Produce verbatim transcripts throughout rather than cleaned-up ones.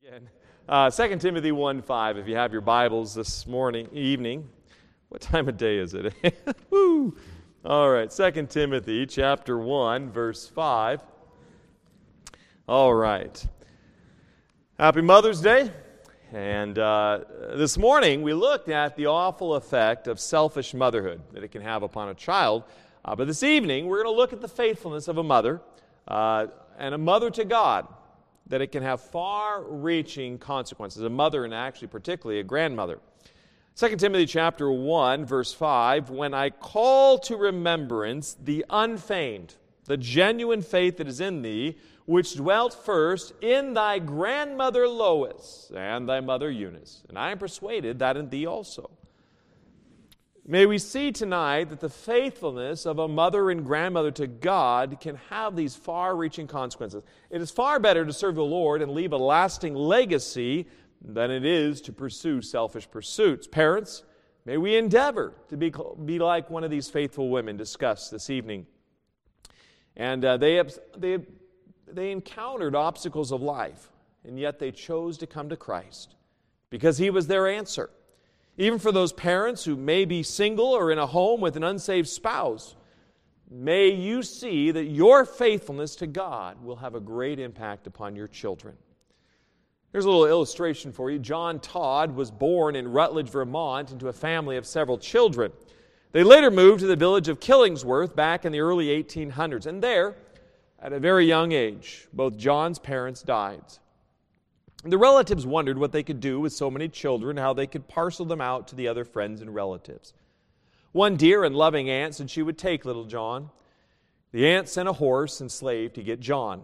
again. Uh, Second Timothy one five, if you have your Bibles this morning, evening. What time of day is it? Woo! All right, Second Timothy chapter one, verse five. All right. Happy Mother's Day. And uh, this morning we looked at the awful effect of selfish motherhood that it can have upon a child. Uh, but this evening we're going to look at the faithfulness of a mother uh, and a mother to God, that it can have far-reaching consequences, a mother and actually particularly a grandmother. Second Timothy chapter one, verse five, when I call to remembrance the unfeigned, the genuine faith that is in thee, which dwelt first in thy grandmother Lois and thy mother Eunice, and I am persuaded that in thee also. May we see tonight that the faithfulness of a mother and grandmother to God can have these far-reaching consequences. It is far better to serve the Lord and leave a lasting legacy than it is to pursue selfish pursuits. Parents, may we endeavor to be, be like one of these faithful women discussed this evening. And uh, they, they, they encountered obstacles of life, and yet they chose to come to Christ because He was their answer. Even for those parents who may be single or in a home with an unsaved spouse, may you see that your faithfulness to God will have a great impact upon your children. Here's a little illustration for you. John Todd was born in Rutledge, Vermont, into a family of several children. They later moved to the village of Killingsworth back in the early eighteen hundreds. And there, at a very young age, both John's parents died. The relatives wondered what they could do with so many children, how they could parcel them out to the other friends and relatives. One dear and loving aunt said she would take little John. The aunt sent a horse and slave to get John,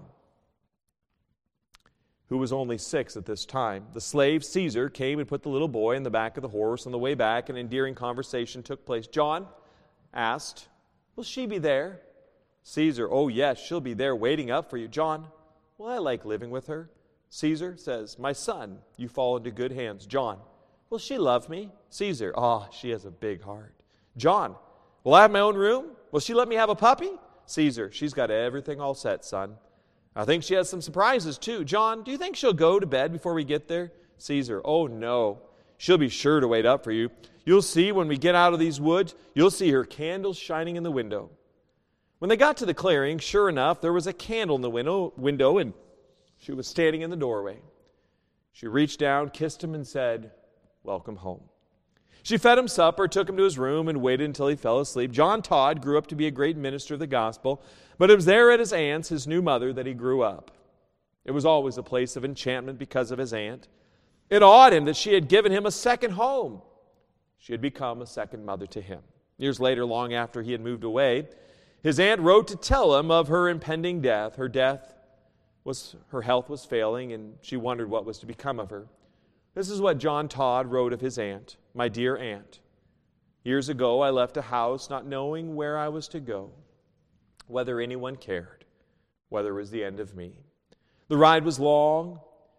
who was only six at this time. The slave, Caesar, came and put the little boy in the back of the horse. On the way back, an endearing conversation took place. John asked, "Will she be there?" Caesar, "Oh yes, she'll be there waiting up for you." John, "Well, I like living with her." Caesar says, "My son, you fall into good hands." John, "Will she love me?" Caesar, "Oh, she has a big heart." John, "Will I have my own room? Will she let me have a puppy?" Caesar, "She's got everything all set, son. I think she has some surprises too." John, "Do you think she'll go to bed before we get there?" Caesar, "Oh no, she'll be sure to wait up for you. You'll see when we get out of these woods, you'll see her candles shining in the window." When they got to the clearing, sure enough, there was a candle in the window, window and she was standing in the doorway. She reached down, kissed him, and said, "Welcome home." She fed him supper, took him to his room, and waited until he fell asleep. John Todd grew up to be a great minister of the gospel, but it was there at his aunt's, his new mother, that he grew up. It was always a place of enchantment because of his aunt. It awed him that she had given him a second home. She had become a second mother to him. Years later, long after he had moved away, his aunt wrote to tell him of her impending death. Her death was, her health was failing, and she wondered what was to become of her. This is what John Todd wrote of his aunt. "My dear aunt, years ago I left a house not knowing where I was to go, whether anyone cared, whether it was the end of me. The ride was long,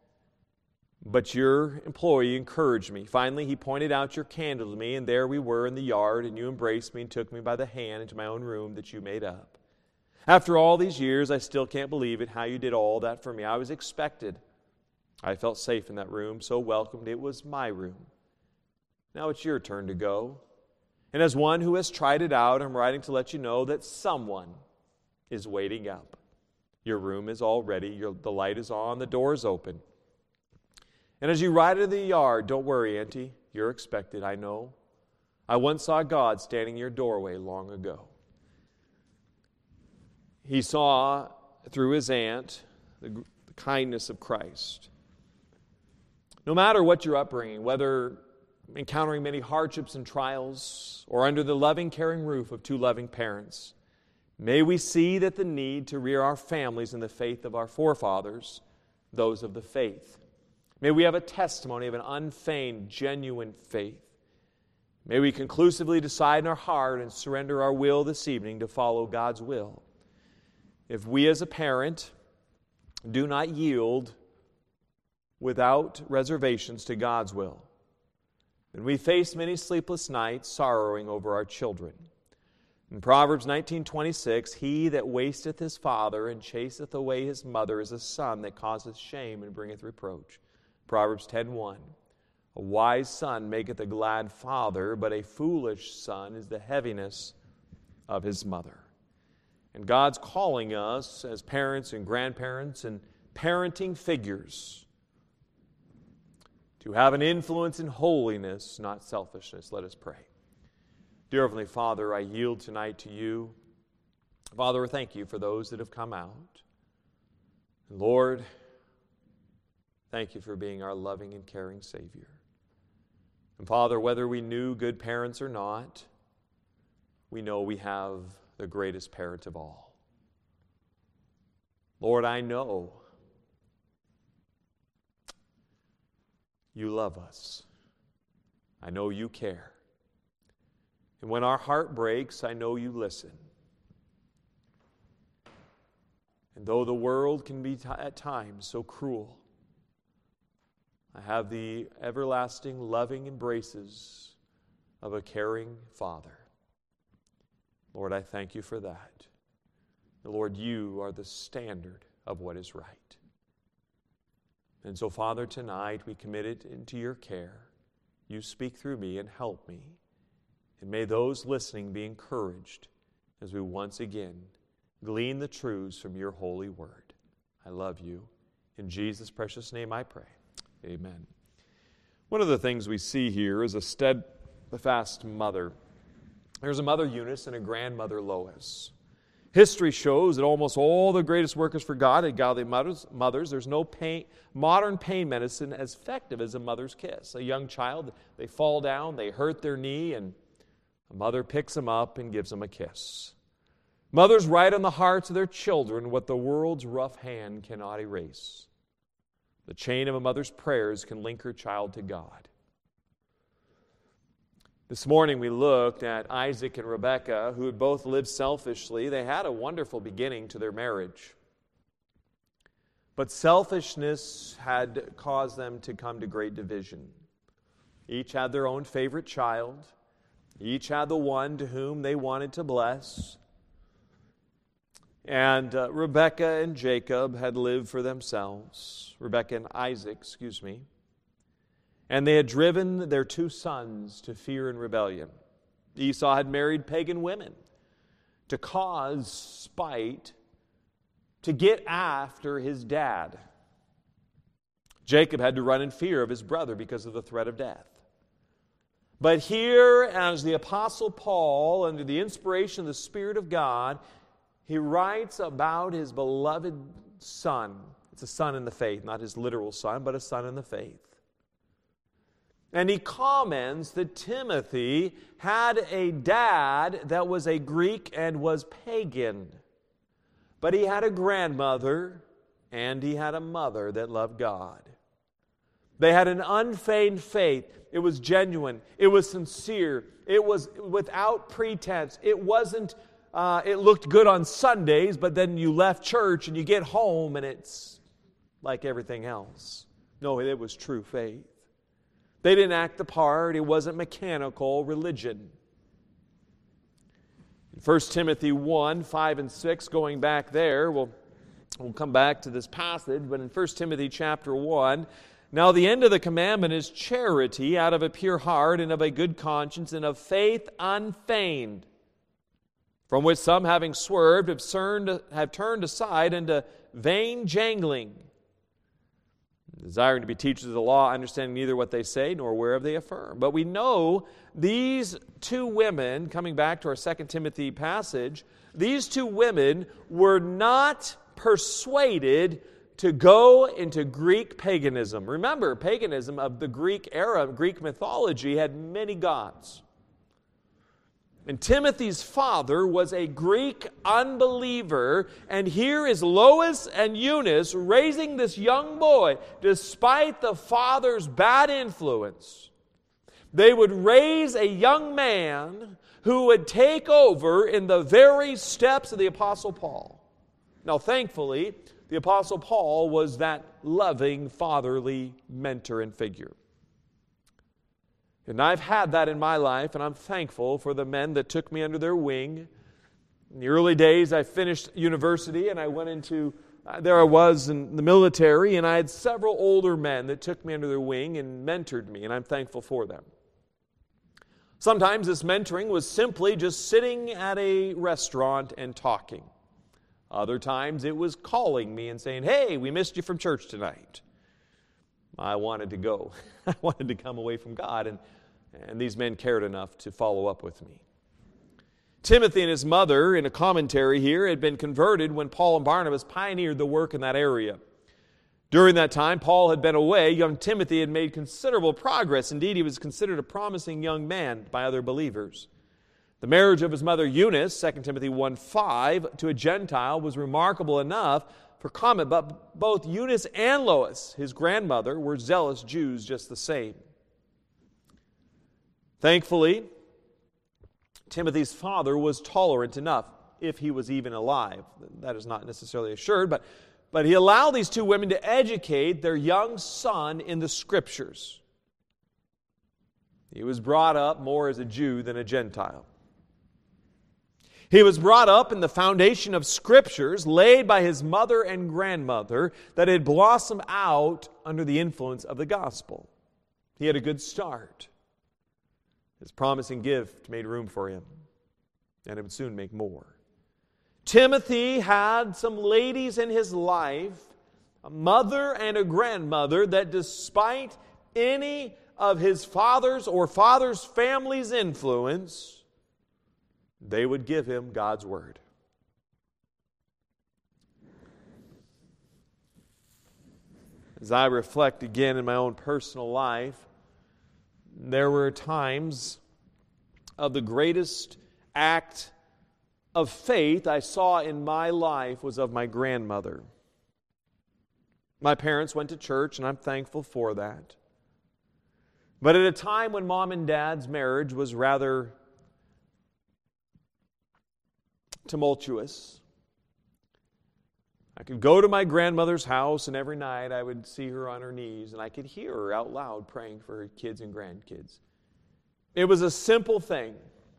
but your employee encouraged me. Finally, he pointed out your candle to me, and there we were in the yard, and you embraced me and took me by the hand into my own room that you made up. After all these years, I still can't believe it, how you did all that for me. I was expected. I felt safe in that room, so welcomed. It was my room. Now it's your turn to go. And as one who has tried it out, I'm writing to let you know that someone is waiting up. Your room is all ready. Your, the light is on. The door is open. And as you ride into the yard, don't worry, Auntie. You're expected, I know. I once saw God standing in your doorway long ago." He saw through his aunt the, the kindness of Christ. No matter what your upbringing, whether encountering many hardships and trials or under the loving, caring roof of two loving parents, may we see that the need to rear our families in the faith of our forefathers, those of the faith. May we have a testimony of an unfeigned, genuine faith. May we conclusively decide in our heart and surrender our will this evening to follow God's will. If we as a parent do not yield without reservations to God's will, then we face many sleepless nights sorrowing over our children. In Proverbs nineteen twenty-six, "He that wasteth his father and chaseth away his mother is a son that causeth shame and bringeth reproach." Proverbs ten one. A wise son maketh a glad father, but a foolish son is the heaviness of his mother. And God's calling us as parents and grandparents and parenting figures to have an influence in holiness, not selfishness. Let us pray. Dear Heavenly Father, I yield tonight to you. Father, thank you for those that have come out. And Lord, thank you for being our loving and caring Savior. And Father, whether we knew good parents or not, we know we have the greatest parent of all. Lord, I know you love us. I know you care. And when our heart breaks, I know you listen. And though the world can be t- at times so cruel, I have the everlasting, loving embraces of a caring Father. Lord, I thank you for that. Lord, you are the standard of what is right. And so, Father, tonight we commit it into your care. You speak through me and help me. And may those listening be encouraged as we once again glean the truths from your holy word. I love you. In Jesus' precious name I pray. Amen. One of the things we see here is a steadfast mother. There's a mother Eunice and a grandmother Lois. History shows that almost all the greatest workers for God had godly mothers. mothers. There's no pain, modern pain medicine as effective as a mother's kiss. A young child, they fall down, they hurt their knee, and a mother picks them up and gives them a kiss. Mothers write on the hearts of their children what the world's rough hand cannot erase. The chain of a mother's prayers can link her child to God. This morning we looked at Isaac and Rebekah, who had both lived selfishly. They had a wonderful beginning to their marriage. But selfishness had caused them to come to great division. Each had their own favorite child. Each had the one to whom they wanted to bless. And uh, Rebekah and Jacob had lived for themselves. Rebekah and Isaac, excuse me. And they had driven their two sons to fear and rebellion. Esau had married pagan women to cause spite, to get after his dad. Jacob had to run in fear of his brother because of the threat of death. But here, as the Apostle Paul, under the inspiration of the Spirit of God, he writes about his beloved son. It's a son in the faith, not his literal son, but a son in the faith. And he comments that Timothy had a dad that was a Greek and was pagan. But he had a grandmother and he had a mother that loved God. They had an unfeigned faith. It was genuine. It was sincere. It was without pretense. It wasn't, uh, it looked good on Sundays, but then you left church and you get home and it's like everything else. No, it was true faith. They didn't act the part. It wasn't mechanical religion. In First Timothy one, five and six, going back there, we'll, we'll come back to this passage, but in First Timothy chapter one, now the end of the commandment is charity out of a pure heart and of a good conscience and of faith unfeigned, from which some, having swerved, have turned, have turned aside into vain jangling, desiring to be teachers of the law, understanding neither what they say nor whereof they affirm. But we know these two women, coming back to our Second Timothy passage, these two women were not persuaded to go into Greek paganism. Remember, paganism of the Greek era, Greek mythology, had many gods. And Timothy's father was a Greek unbeliever, and here is Lois and Eunice raising this young boy despite the father's bad influence. They would raise a young man who would take over in the very steps of the Apostle Paul. Now, thankfully, the Apostle Paul was that loving, fatherly mentor and figure. And I've had that in my life, and I'm thankful for the men that took me under their wing. In the early days, I finished university, and I went into Uh, there I was in the military, and I had several older men that took me under their wing and mentored me, and I'm thankful for them. Sometimes this mentoring was simply just sitting at a restaurant and talking. Other times it was calling me and saying, "Hey, we missed you from church tonight." I wanted to go. I wanted to come away from God, and, and these men cared enough to follow up with me. Timothy and his mother, in a commentary here, had been converted when Paul and Barnabas pioneered the work in that area. During that time, Paul had been away. Young Timothy had made considerable progress. Indeed, he was considered a promising young man by other believers. The marriage of his mother Eunice, Second Timothy one five, to a Gentile was remarkable enough for comment, but both Eunice and Lois, his grandmother, were zealous Jews just the same. Thankfully, Timothy's father was tolerant enough, if he was even alive. That is not necessarily assured, but, but he allowed these two women to educate their young son in the Scriptures. He was brought up more as a Jew than a Gentile. He was brought up in the foundation of Scriptures laid by his mother and grandmother that had blossomed out under the influence of the gospel. He had a good start. His promising gift made room for him, and it would soon make more. Timothy had some ladies in his life, a mother and a grandmother, that despite any of his father's or father's family's influence, they would give him God's Word. As I reflect again in my own personal life, there were times of the greatest act of faith I saw in my life was of my grandmother. My parents went to church, and I'm thankful for that. But at a time when Mom and Dad's marriage was rather tumultuous, I could go to my grandmother's house, and every night I would see her on her knees, and I could hear her out loud praying for her kids and grandkids. It was a simple thing,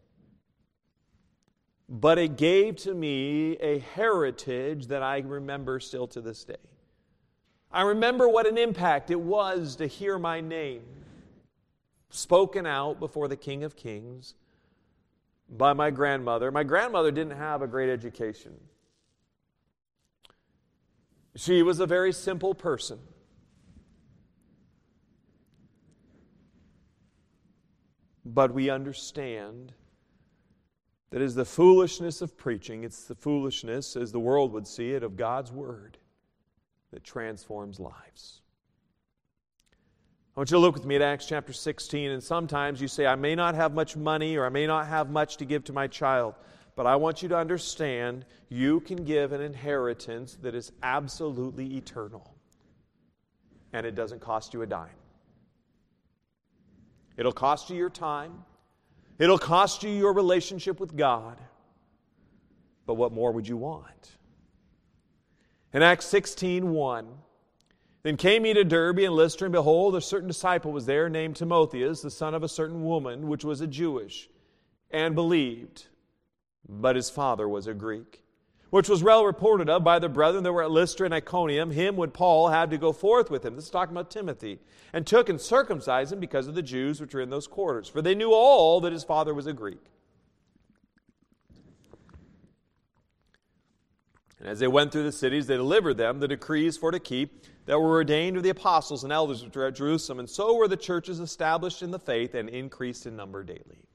but it gave to me a heritage that I remember still to this day. I remember what an impact it was to hear my name spoken out before the King of Kings by my grandmother. My grandmother didn't have a great education. She was a very simple person. But we understand that is the foolishness of preaching. It's the foolishness, as the world would see it, of God's Word that transforms lives. I want you to look with me at Acts chapter sixteen, and sometimes you say, I may not have much money or I may not have much to give to my child, but I want you to understand you can give an inheritance that is absolutely eternal, and it doesn't cost you a dime. It'll cost you your time. It'll cost you your relationship with God. But what more would you want? In Acts sixteen one, then came he to Derbe and Lystra, and behold, a certain disciple was there named Timotheus, the son of a certain woman, which was a Jewish, and believed, but his father was a Greek, which was well reported of by the brethren that were at Lystra and Iconium. Him would Paul have to go forth with him. This is talking about Timothy. And took and circumcised him because of the Jews which were in those quarters. For they knew all that his father was a Greek. And as they went through the cities, they delivered them the decrees for to keep that were ordained of the apostles and elders which were at Jerusalem. And so were the churches established in the faith and increased in number daily.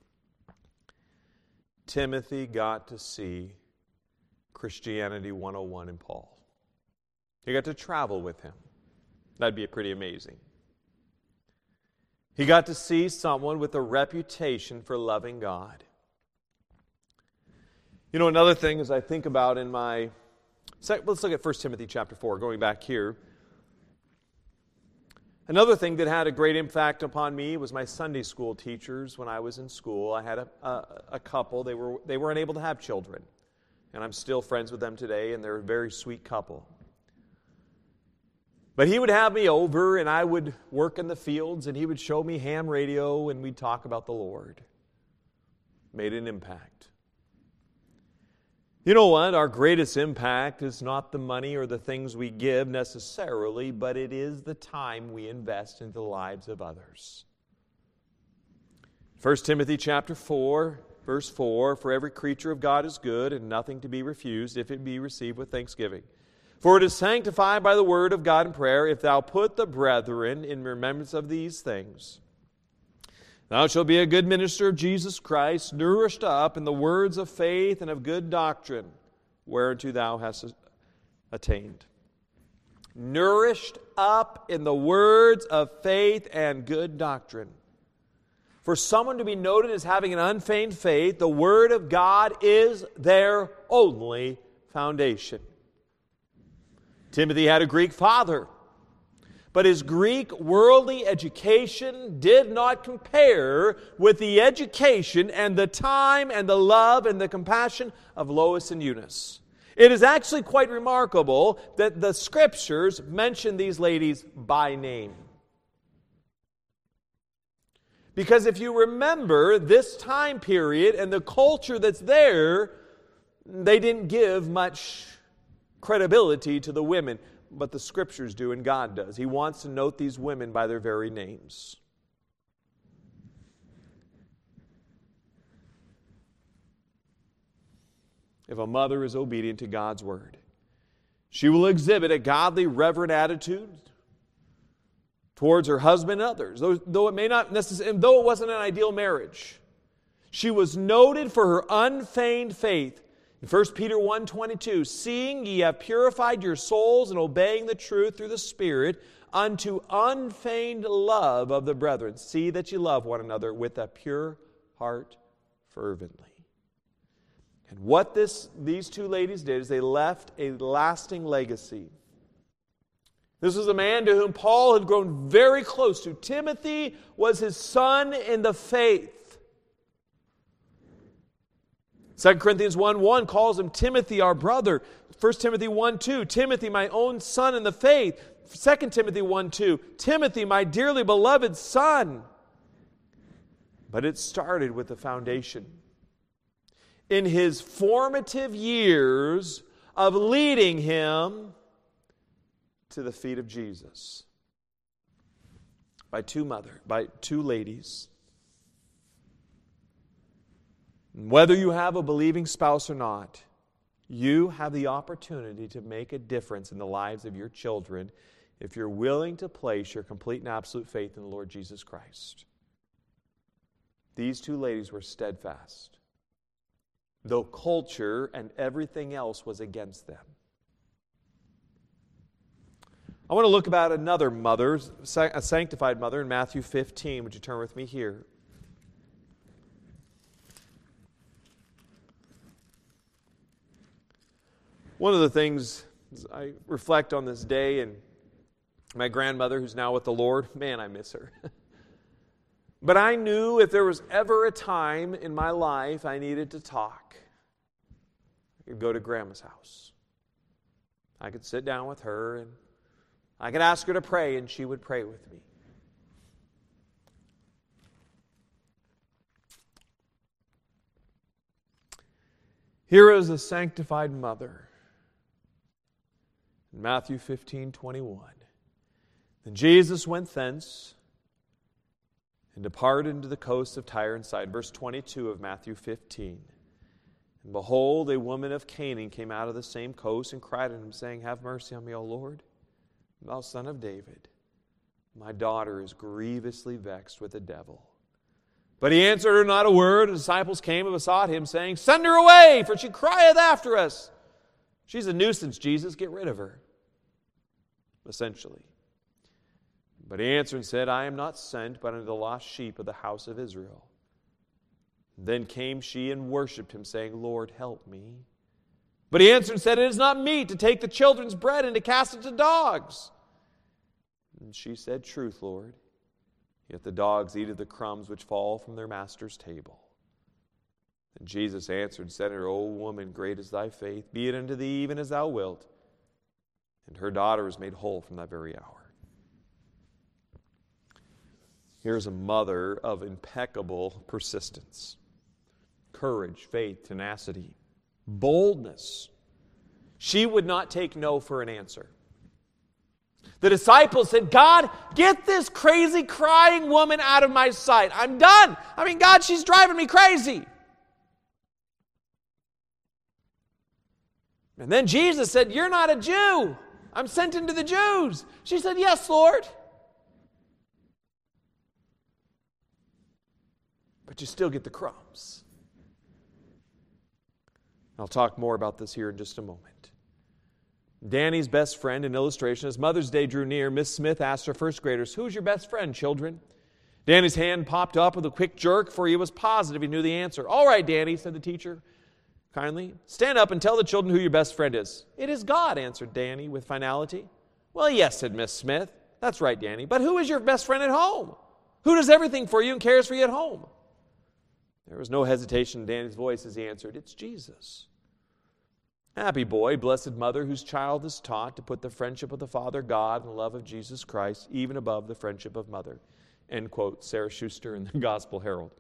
Timothy got to see Christianity one oh one in Paul. He got to travel with him. That'd be pretty amazing. He got to see someone with a reputation for loving God. You know, another thing as I think about in my... Let's look at First Timothy chapter four, going back here. Another thing that had a great impact upon me was my Sunday school teachers when I was in school. I had a, a, a couple. They were, they weren't able to have children. And I'm still friends with them today, and they're a very sweet couple. But he would have me over, and I would work in the fields, and he would show me ham radio, and we'd talk about the Lord. Made an impact. You know what? Our greatest impact is not the money or the things we give necessarily, but it is the time we invest into the lives of others. First Timothy chapter four, verse four, for every creature of God is good and nothing to be refused if it be received with thanksgiving. For it is sanctified by the word of God and prayer, if thou put the brethren in remembrance of these things. Thou shalt be a good minister of Jesus Christ, nourished up in the words of faith and of good doctrine, whereunto thou hast attained. Nourished up in the words of faith and good doctrine. For someone to be noted as having an unfeigned faith, the Word of God is their only foundation. Timothy had a Greek father, but his Greek worldly education did not compare with the education and the time and the love and the compassion of Lois and Eunice. It is actually quite remarkable that the Scriptures mention these ladies by name. Because if you remember this time period and the culture that's there, they didn't give much credibility to the women. But the Scriptures do, and God does. He wants to note these women by their very names. If a mother is obedient to God's word, she will exhibit a godly, reverent attitude towards her husband and others, though, though it may not necessarily, though it wasn't an ideal marriage. She was noted for her unfeigned faith. In First Peter one twenty-two, seeing ye have purified your souls in obeying the truth through the Spirit unto unfeigned love of the brethren. See that ye love one another with a pure heart fervently. And what this, these two ladies did is they left a lasting legacy. This was a man to whom Paul had grown very close to. Timothy was his son in the faith. Second Corinthians one one calls him Timothy, our brother. First Timothy one two, Timothy, my own son in the faith. Second Timothy one two, Timothy, my dearly beloved son. But it started with the foundation. In his formative years of leading him to the feet of Jesus by two mother, by two ladies. Whether you have a believing spouse or not, you have the opportunity to make a difference in the lives of your children if you're willing to place your complete and absolute faith in the Lord Jesus Christ. These two ladies were steadfast, though culture and everything else was against them. I want to look about another mother, a sanctified mother, in Matthew fifteen. Would you turn with me here? One of the things I reflect on this day, and my grandmother, who's now with the Lord, man, I miss her. But I knew if there was ever a time in my life I needed to talk, I could go to Grandma's house. I could sit down with her, and I could ask her to pray, and she would pray with me. Here is a sanctified mother. In Matthew fifteen twenty-one. Then Jesus went thence and departed into the coast of Tyre and Sidon. Verse twenty-two of Matthew fifteen. And behold, a woman of Canaan came out of the same coast and cried unto him, saying, Have mercy on me, O Lord, thou son of David. My daughter is grievously vexed with the devil. But he answered her not a word. The disciples came and besought him, saying, Send her away, for she crieth after us. She's a nuisance, Jesus. Get rid of her. Essentially. But he answered and said, I am not sent, but unto the lost sheep of the house of Israel. Then came she and worshipped him, saying, Lord, help me. But he answered and said, It is not meet to take the children's bread and to cast it to dogs. And she said, Truth, Lord. Yet the dogs eat of the crumbs which fall from their master's table. And Jesus answered and said to her, O woman, great is thy faith. Be it unto thee even as thou wilt. And her daughter was made whole from that very hour. Here's a mother of impeccable persistence, courage, faith, tenacity, boldness. She would not take no for an answer. The disciples said, God, get this crazy crying woman out of my sight. I'm done. I mean, God, she's driving me crazy. And then Jesus said, you're not a Jew. I'm sent into the Jews. She said, yes, Lord. But you still get the crumbs. I'll talk more about this here in just a moment. Danny's best friend, an illustration. As Mother's Day drew near, Miss Smith asked her first graders, who's your best friend, children? Danny's hand popped up with a quick jerk, for he was positive he knew the answer. All right, Danny, said the teacher kindly. Stand up and tell the children who your best friend is. It is God, answered Danny with finality. Well, yes, said Miss Smith. That's right, Danny. But who is your best friend at home? Who does everything for you and cares for you at home? There was no hesitation in Danny's voice as he answered, it's Jesus. Happy boy, blessed mother, whose child is taught to put the friendship of the Father God and the love of Jesus Christ even above the friendship of mother. End quote, Sarah Schuster in the Gospel Herald.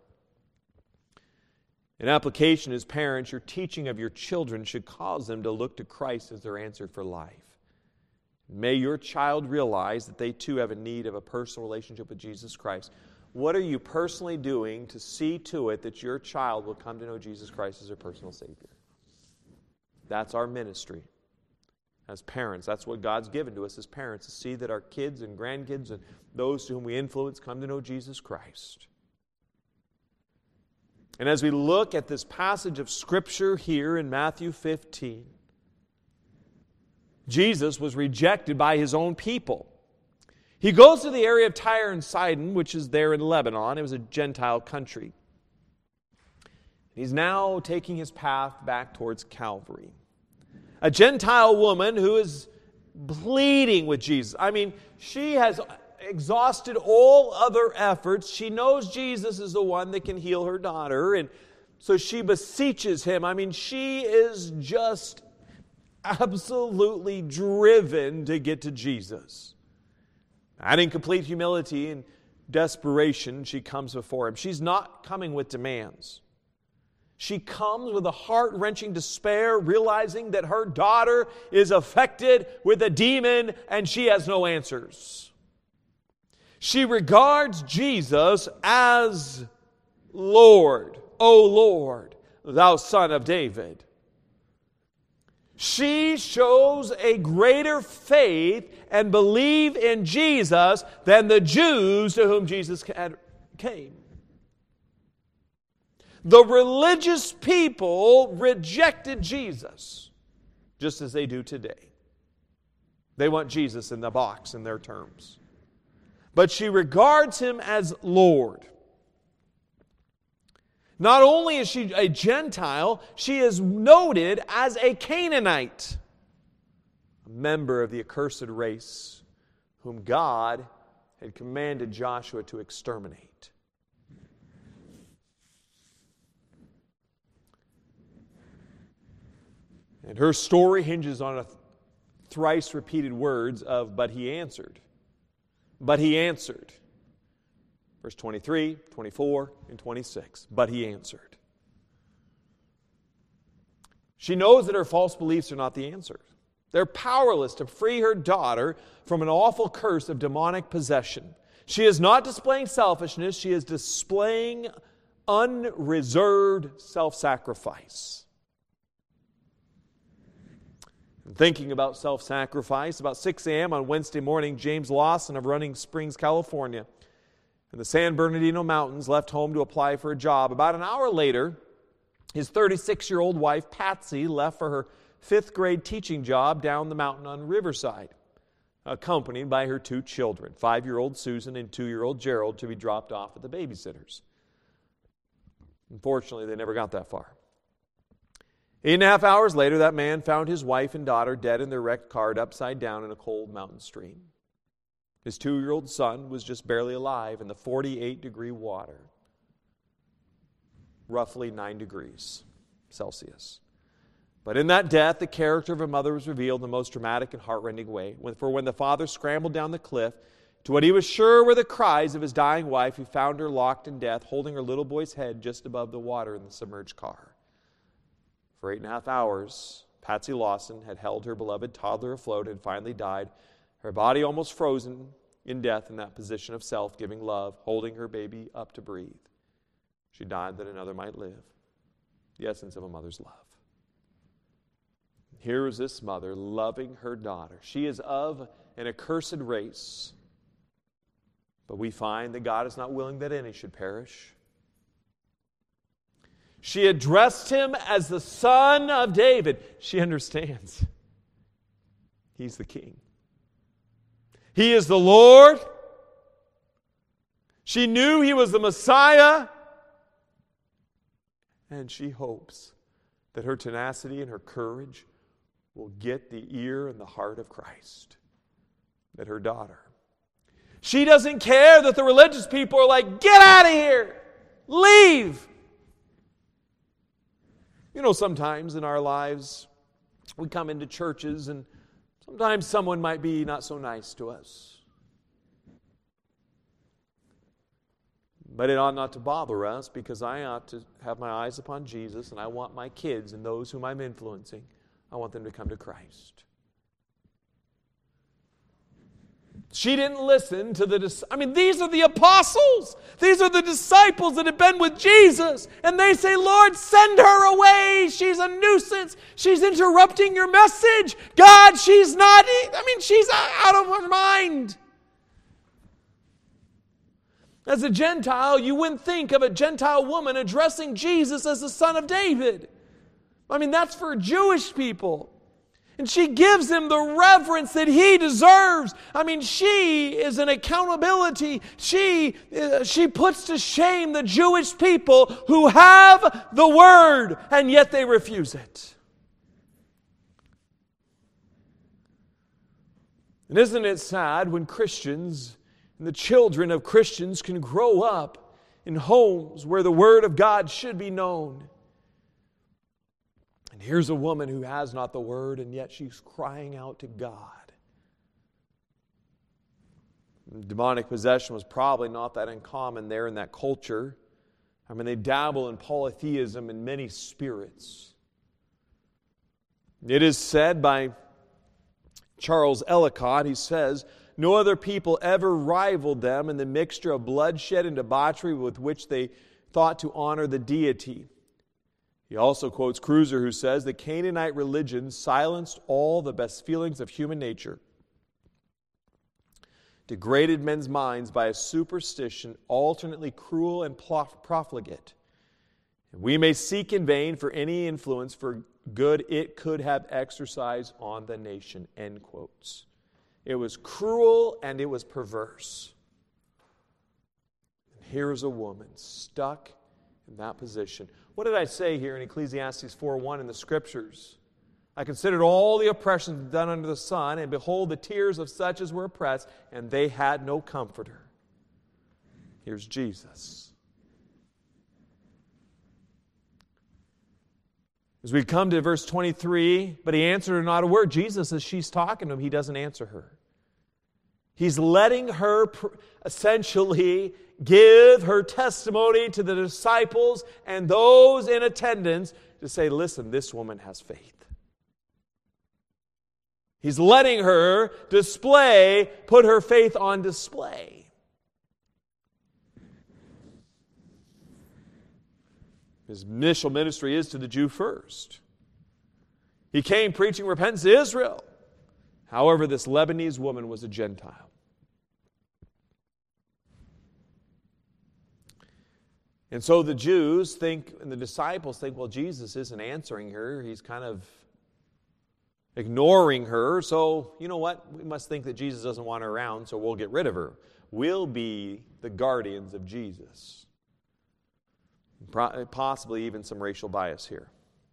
In application as parents, your teaching of your children should cause them to look to Christ as their answer for life. May your child realize that they too have a need of a personal relationship with Jesus Christ. What are you personally doing to see to it that your child will come to know Jesus Christ as their personal Savior? That's our ministry as parents. That's what God's given to us as parents, to see that our kids and grandkids and those to whom we influence come to know Jesus Christ. And as we look at this passage of Scripture here in Matthew fifteen, Jesus was rejected by his own people. He goes to the area of Tyre and Sidon, which is there in Lebanon. It was a Gentile country. He's now taking his path back towards Calvary. A Gentile woman who is pleading with Jesus. I mean, she has exhausted all other efforts. She knows Jesus is the one that can heal her daughter, and so she beseeches him. I mean, she is just absolutely driven to get to Jesus. And in complete humility and desperation, she comes before him. She's not coming with demands. She comes with a heart-wrenching despair, realizing that her daughter is affected with a demon and she has no answers. She regards Jesus as Lord, O Lord, thou Son of David. She shows a greater faith and belief in Jesus than the Jews to whom Jesus came. The religious people rejected Jesus, just as they do today. They want Jesus in the box in their terms. But she regards him as Lord. Not only is she a Gentile, she is noted as a Canaanite, a member of the accursed race whom God had commanded Joshua to exterminate. And her story hinges on a thrice repeated words of, but he answered. But he answered. Verse twenty-three, twenty-four, and twenty-six. But he answered. She knows that her false beliefs are not the answer. They're powerless to free her daughter from an awful curse of demonic possession. She is not displaying selfishness. She is displaying unreserved self-sacrifice. Thinking about self-sacrifice, about six a.m. on Wednesday morning, James Lawson of Running Springs, California, in the San Bernardino Mountains, left home to apply for a job. About an hour later, his thirty-six-year-old wife, Patsy, left for her fifth grade teaching job down the mountain on Riverside, accompanied by her two children, five-year-old Susan and two-year-old Gerald, to be dropped off at the babysitters. Unfortunately, they never got that far. Eight and a half hours later, that man found his wife and daughter dead in their wrecked car upside down in a cold mountain stream. His two-year-old son was just barely alive in the forty-eight degree water, roughly nine degrees Celsius. But in that death, the character of a mother was revealed in the most dramatic and heartrending way. For when the father scrambled down the cliff to what he was sure were the cries of his dying wife, he found her locked in death, holding her little boy's head just above the water in the submerged car. For eight and a half hours, Patsy Lawson had held her beloved toddler afloat and finally died, her body almost frozen in death in that position of self-giving love, holding her baby up to breathe. She died that another might live. The essence of a mother's love. Here is this mother loving her daughter. She is of an accursed race. But we find that God is not willing that any should perish. She addressed him as the Son of David. She understands. He's the King. He is the Lord. She knew He was the Messiah. And she hopes that her tenacity and her courage will get the ear and the heart of Christ. That her daughter. She doesn't care that the religious people are like, get out of here! Leave! You know, sometimes in our lives, we come into churches and sometimes someone might be not so nice to us. But it ought not to bother us because I ought to have my eyes upon Jesus and I want my kids and those whom I'm influencing, I want them to come to Christ. She didn't listen to the disciples. I mean, these are the apostles. These are the disciples that have been with Jesus. And they say, Lord, send her away. She's a nuisance. She's interrupting your message. God, she's not, I mean, she's out of her mind. As a Gentile, you wouldn't think of a Gentile woman addressing Jesus as the Son of David. I mean, that's for Jewish people. And she gives him the reverence that he deserves. I mean, she is an accountability. She, uh, she puts to shame the Jewish people who have the Word, and yet they refuse it. And isn't it sad when Christians and the children of Christians can grow up in homes where the Word of God should be known? And here's a woman who has not the Word, and yet she's crying out to God. Demonic possession was probably not that uncommon there in that culture. I mean, they dabble in polytheism and many spirits. It is said by Charles Ellicott, he says, no other people ever rivaled them in the mixture of bloodshed and debauchery with which they thought to honor the deity. He also quotes Cruiser, who says, the Canaanite religion silenced all the best feelings of human nature, degraded men's minds by a superstition alternately cruel and profligate. And we may seek in vain for any influence for good it could have exercised on the nation. End quotes. It was cruel and it was perverse. And here's a woman stuck in that position. What did I say here in Ecclesiastes four one in the Scriptures? I considered all the oppressions done under the sun, and behold, the tears of such as were oppressed, and they had no comforter. Here's Jesus. As we come to verse twenty-three, but he answered her not a word. Jesus, as she's talking to him, he doesn't answer her. He's letting her essentially give her testimony to the disciples and those in attendance to say, listen, this woman has faith. He's letting her display, put her faith on display. His initial ministry is to the Jew first. He came preaching repentance to Israel. However, this Lebanese woman was a Gentile. And so the Jews think, and the disciples think, well, Jesus isn't answering her. He's kind of ignoring her. So, you know what? We must think that Jesus doesn't want her around, so we'll get rid of her. We'll be the guardians of Jesus. Possibly even some racial bias here.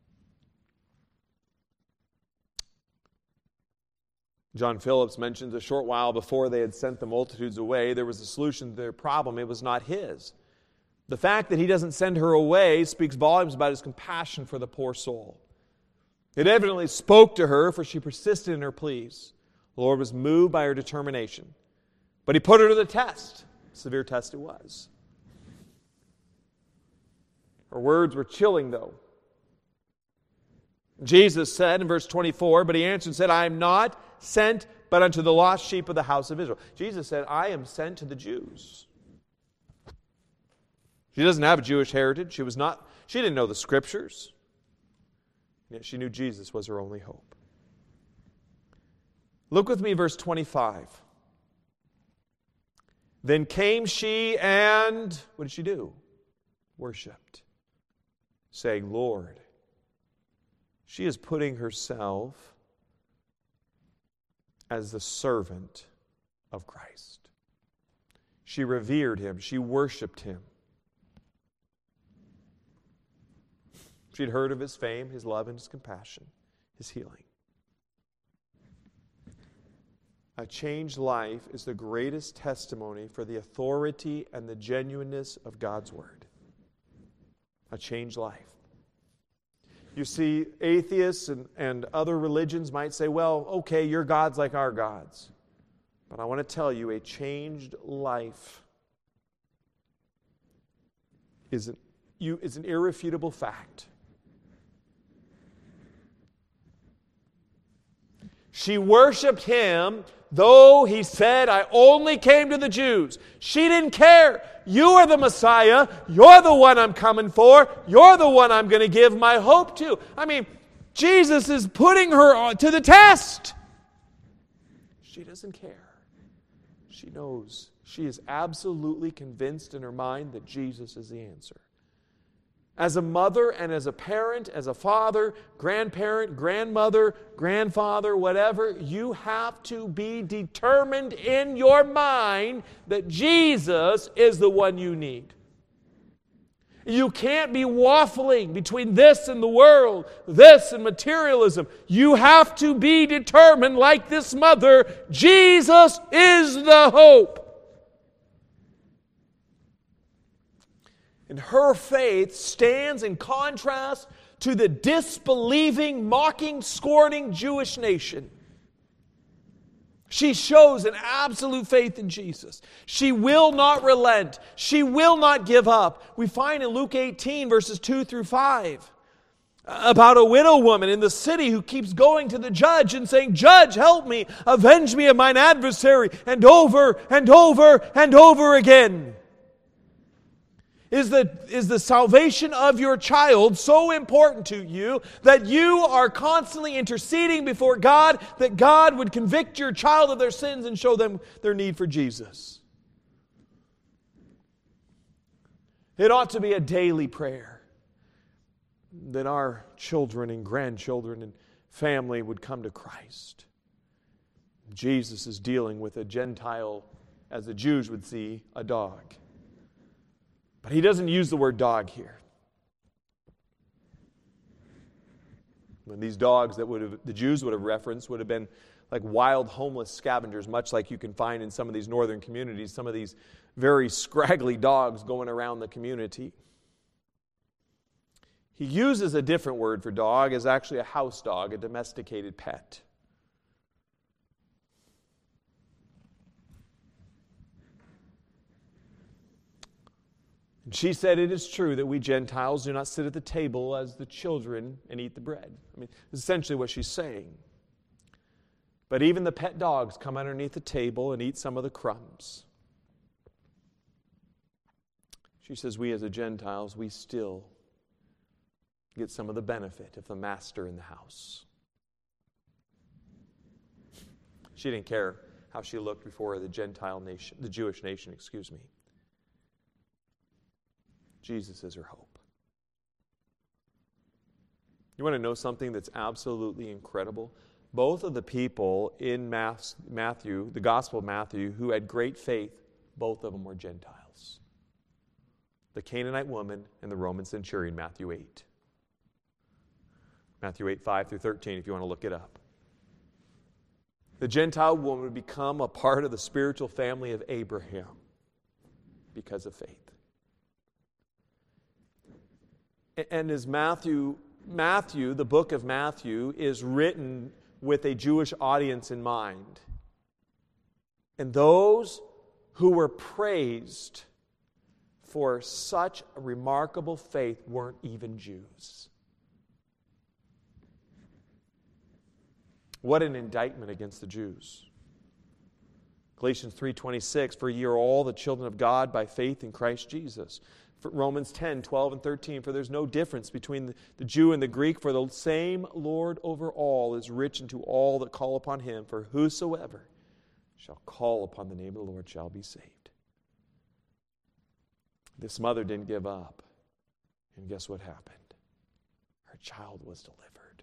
John Phillips mentions a short while before they had sent the multitudes away, there was a solution to their problem. It was not his. The fact that he doesn't send her away speaks volumes about his compassion for the poor soul. It evidently spoke to her, for she persisted in her pleas. The Lord was moved by her determination. But he put her to the test. Severe test it was. Her words were chilling, though. Jesus said in verse twenty-four, but he answered and said, I am not sent but unto the lost sheep of the house of Israel. Jesus said, I am sent to the Jews. She doesn't have a Jewish heritage. She was not, she didn't know the Scriptures. Yet she knew Jesus was her only hope. Look with me, verse twenty-five. Then came she and, what did she do? Worshipped, saying, Lord. She is putting herself as the servant of Christ. She revered Him. She worshipped Him. She'd heard of His fame, His love, and His compassion, His healing. A changed life is the greatest testimony for the authority and the genuineness of God's Word. A changed life. You see, atheists and, and other religions might say, well, okay, your God's like our gods. But I want to tell you, a changed life is an, you, is an irrefutable fact. She worshiped Him, though He said, I only came to the Jews. She didn't care. You are the Messiah. You're the one I'm coming for. You're the one I'm going to give my hope to. I mean, Jesus is putting her to the test. She doesn't care. She knows. She is absolutely convinced in her mind that Jesus is the answer. As a mother and as a parent, as a father, grandparent, grandmother, grandfather, whatever, you have to be determined in your mind that Jesus is the one you need. You can't be waffling between this and the world, this and materialism. You have to be determined like this mother, Jesus is the hope. And her faith stands in contrast to the disbelieving, mocking, scorning Jewish nation. She shows an absolute faith in Jesus. She will not relent. She will not give up. We find in Luke eighteen, verses two through five, about a widow woman in the city who keeps going to the judge and saying, Judge, help me, avenge me of mine adversary, and over and over and over again. Is the, is the salvation of your child so important to you that you are constantly interceding before God that God would convict your child of their sins and show them their need for Jesus? It ought to be a daily prayer that our children and grandchildren and family would come to Christ. Jesus is dealing with a Gentile, as the Jews would see, a dog. But He doesn't use the word dog here. When these dogs that would have, the Jews would have referenced would have been like wild, homeless scavengers, much like you can find in some of these northern communities, some of these very scraggly dogs going around the community. He uses a different word for dog as actually a house dog, a domesticated pet. And she said, it is true that we Gentiles do not sit at the table as the children and eat the bread. I mean, that's essentially what she's saying. But even the pet dogs come underneath the table and eat some of the crumbs. She says, we as the Gentiles, we still get some of the benefit of the master in the house. She didn't care how she looked before the Gentile nation, the Jewish nation, excuse me. Jesus is her hope. You want to know something that's absolutely incredible? Both of the people in Matthew, the Gospel of Matthew, who had great faith, both of them were Gentiles. The Canaanite woman and the Roman centurion, Matthew eight. Matthew eight, five through thirteen, if you want to look it up. The Gentile woman would become a part of the spiritual family of Abraham because of faith. And as Matthew, Matthew, the book of Matthew, is written with a Jewish audience in mind. And those who were praised for such a remarkable faith weren't even Jews. What an indictment against the Jews. Galatians three twenty-six, for ye are all the children of God by faith in Christ Jesus. For Romans ten, twelve, and thirteen, for there's no difference between the Jew and the Greek, for the same Lord over all is rich unto all that call upon him, for whosoever shall call upon the name of the Lord shall be saved. This mother didn't give up. And guess what happened? Her child was delivered.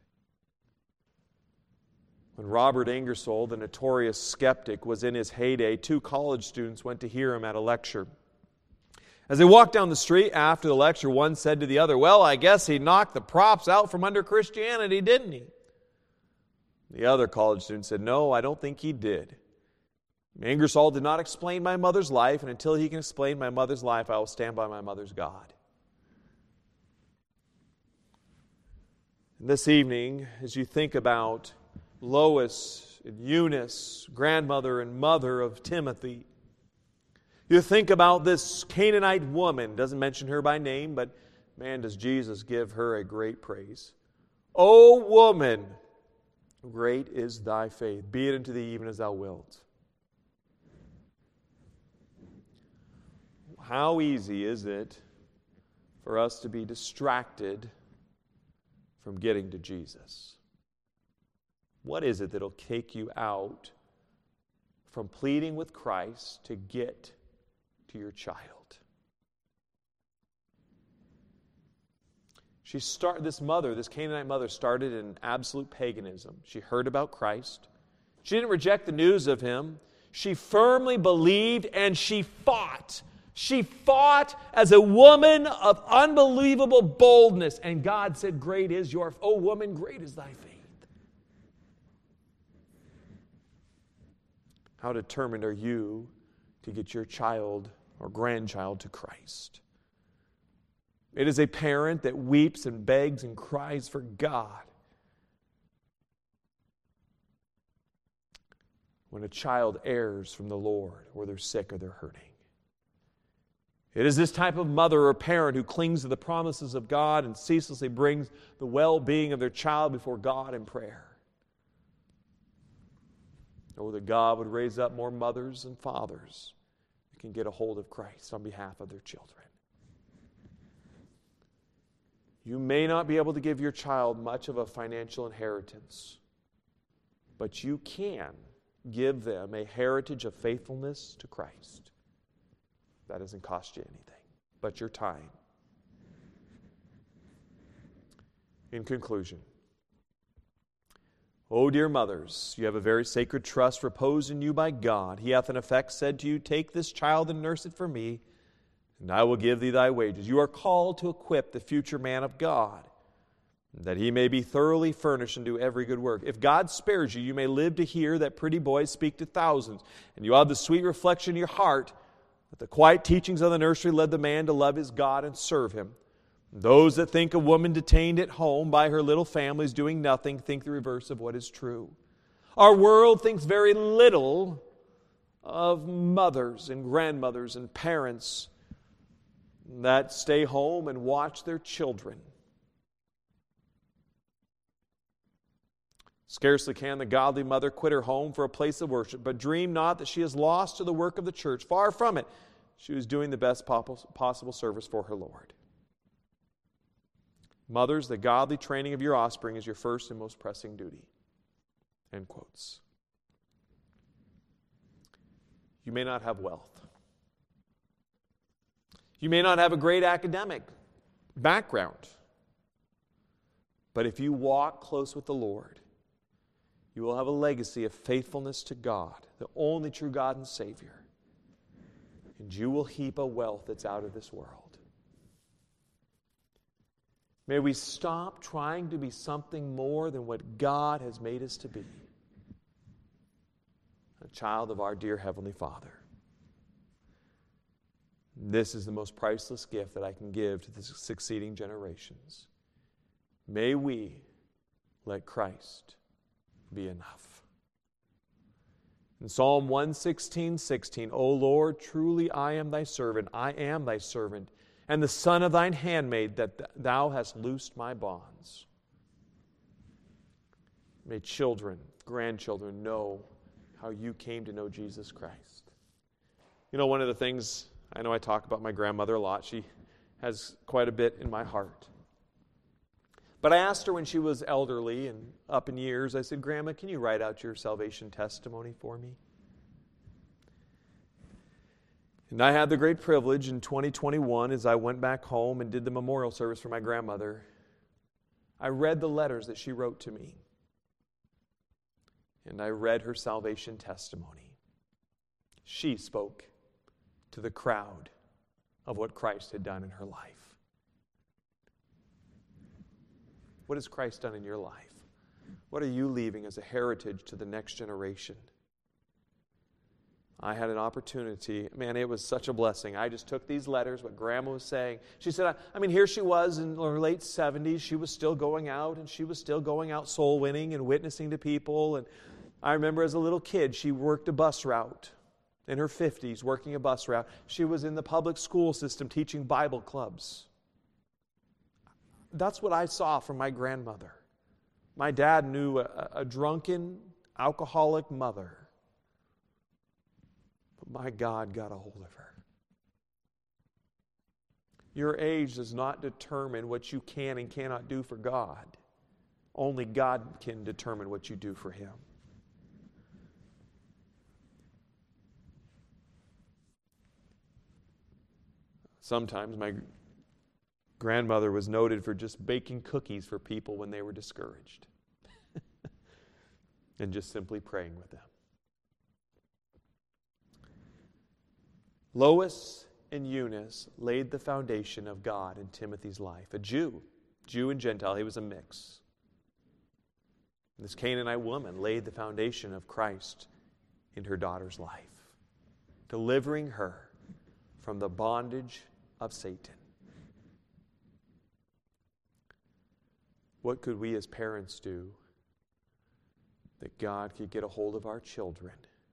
When Robert Ingersoll, the notorious skeptic, was in his heyday, two college students went to hear him at a lecture. As they walked down the street after the lecture, one said to the other, well, I guess he knocked the props out from under Christianity, didn't he? The other college student said, no, I don't think he did. Ingersoll did not explain my mother's life, and until he can explain my mother's life, I will stand by my mother's God. And this evening, as you think about Lois and Eunice, grandmother and mother of Timothy, you think about this Canaanite woman, doesn't mention her by name, but man, does Jesus give her a great praise. O woman, great is thy faith. Be it unto thee even as thou wilt. How easy is it for us to be distracted from getting to Jesus? What is it that'll take you out from pleading with Christ to get to your child? She start, this mother, this Canaanite mother, started in absolute paganism. She heard about Christ. She didn't reject the news of Him. She firmly believed and she fought. She fought as a woman of unbelievable boldness. And God said, great is your, oh woman, great is thy faith. How determined are you to get your child or grandchild to Christ? It is a parent that weeps and begs and cries for God when a child errs from the Lord, or they're sick or they're hurting. It is this type of mother or parent who clings to the promises of God and ceaselessly brings the well-being of their child before God in prayer. Oh, that God would raise up more mothers and fathers that can get a hold of Christ on behalf of their children. You may not be able to give your child much of a financial inheritance, but you can give them a heritage of faithfulness to Christ. That doesn't cost you anything but your time. In conclusion, O dear mothers, you have a very sacred trust reposed in you by God. He hath in effect said to you, take this child and nurse it for me, and I will give thee thy wages. You are called to equip the future man of God, that he may be thoroughly furnished and do every good work. If God spares you, you may live to hear that pretty boys speak to thousands, and you have the sweet reflection in your heart that the quiet teachings of the nursery led the man to love his God and serve Him. Those that think a woman detained at home by her little families doing nothing think the reverse of what is true. Our world thinks very little of mothers and grandmothers and parents that stay home and watch their children. Scarcely can the godly mother quit her home for a place of worship, but dream not that she is lost to the work of the church. Far from it. She was doing the best possible service for her Lord. Mothers, the godly training of your offspring is your first and most pressing duty. End quotes. You may not have wealth. You may not have a great academic background. But if you walk close with the Lord, you will have a legacy of faithfulness to God, the only true God and Savior. And you will heap a wealth that's out of this world. May we stop trying to be something more than what God has made us to be. A child of our dear Heavenly Father. This is the most priceless gift that I can give to the succeeding generations. May we let Christ be enough. In Psalm one sixteen, sixteen, O Lord, truly I am thy servant, I am thy servant, and the son of thine handmaid, that thou hast loosed my bonds. May children grandchildren know how you came to know Jesus Christ. You know, one of the things, I know I talk about my grandmother a lot. She has quite a bit in my heart. But I asked her when she was elderly and up in years, I said, Grandma, can you write out your salvation testimony for me? And I had the great privilege in twenty twenty-one, as I went back home and did the memorial service for my grandmother, I read the letters that she wrote to me. And I read her salvation testimony. She spoke to the crowd of what Christ had done in her life. What has Christ done in your life? What are you leaving as a heritage to the next generation? I had an opportunity. Man, it was such a blessing. I just took these letters, what Grandma was saying. She said, I, I mean, here she was in her late seventies. She was still going out, and she was still going out soul winning and witnessing to people. And I remember as a little kid, she worked a bus route. In her fifties, working a bus route. She was in the public school system teaching Bible clubs. That's what I saw from my grandmother. My dad knew a, a drunken, alcoholic mother. But my God got a hold of her. Your age does not determine what you can and cannot do for God. Only God can determine what you do for Him. Sometimes my grandmother was noted for just baking cookies for people when they were discouraged. And just simply praying with them. Lois and Eunice laid the foundation of God in Timothy's life. A Jew, Jew and Gentile, he was a mix. This Canaanite woman laid the foundation of Christ in her daughter's life, delivering her from the bondage of Satan. What could we as parents do that God could get a hold of our children?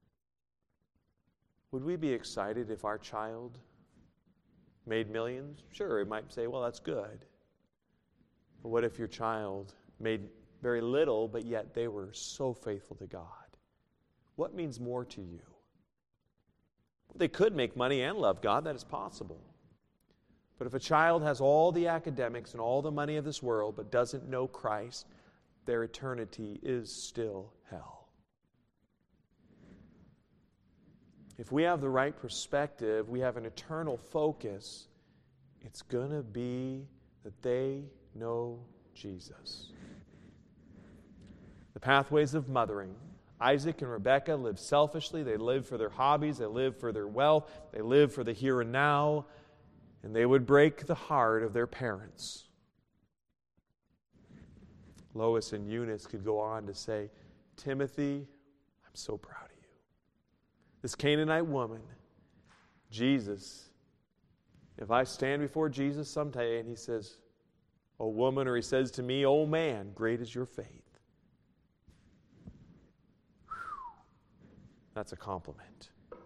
Would we be excited if our child made millions? Sure, it might say, well, that's good. But what if your child made very little, but yet they were so faithful to God? What means more to you? They could make money and love God. That is possible. But if a child has all the academics and all the money of this world but doesn't know Christ, their eternity is still hell. If we have the right perspective, we have an eternal focus, it's going to be that they know Jesus. The pathways of mothering. Isaac and Rebekah lived selfishly. They lived for their hobbies. They lived for their wealth. They lived for the here and now. And they would break the heart of their parents. Lois and Eunice could go on to say, Timothy, I'm so proud of you. This Canaanite woman, Jesus, if I stand before Jesus someday and He says, oh woman, or He says to me, oh man, great is your faith. Whew. That's a compliment.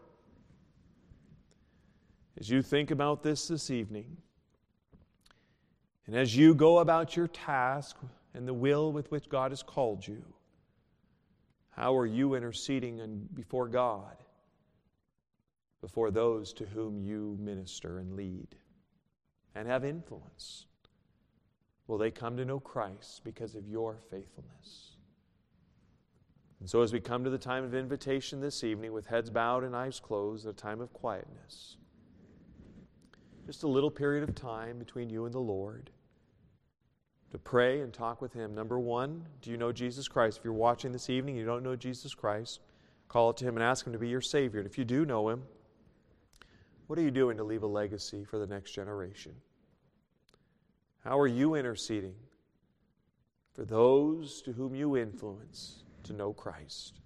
As you think about this this evening, and as you go about your task and the will with which God has called you, how are you interceding before God, before those to whom you minister and lead and have influence? Will they come to know Christ because of your faithfulness? And so as we come to the time of invitation this evening with heads bowed and eyes closed, a time of quietness, just a little period of time between you and the Lord to pray and talk with Him. Number one, do you know Jesus Christ? If you're watching this evening and you don't know Jesus Christ, call out to Him and ask Him to be your Savior. And if you do know Him, what are you doing to leave a legacy for the next generation? How are you interceding for those to whom you influence to know Christ?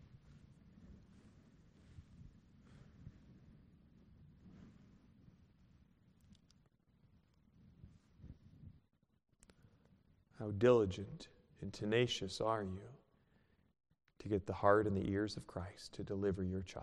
How diligent and tenacious are you to get the heart and the ears of Christ to deliver your child?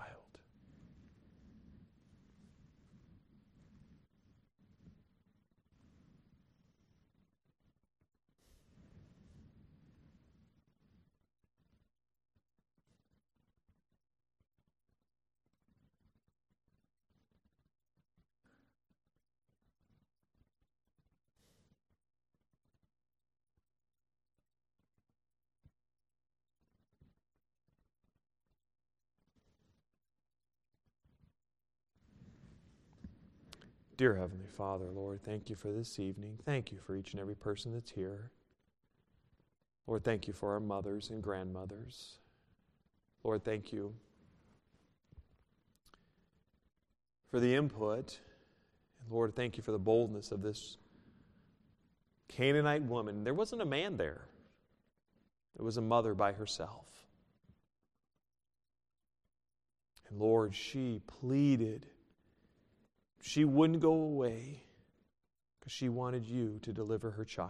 Dear Heavenly Father, Lord, thank you for this evening. Thank you for each and every person that's here. Lord, thank you for our mothers and grandmothers. Lord, thank you for the input. And Lord, thank you for the boldness of this Canaanite woman. There wasn't a man there. There was a mother by herself. And Lord, she pleaded. She wouldn't go away because she wanted you to deliver her child.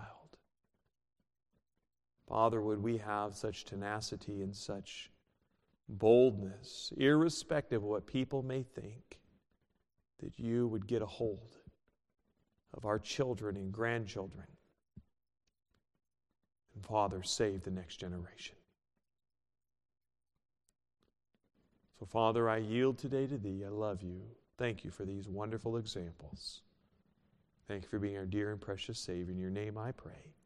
Father, would we have such tenacity and such boldness, irrespective of what people may think, that you would get a hold of our children and grandchildren. And Father, save the next generation. So Father, I yield today to Thee. I love You. Thank You for these wonderful examples. Thank You for being our dear and precious Savior. In Your name I pray.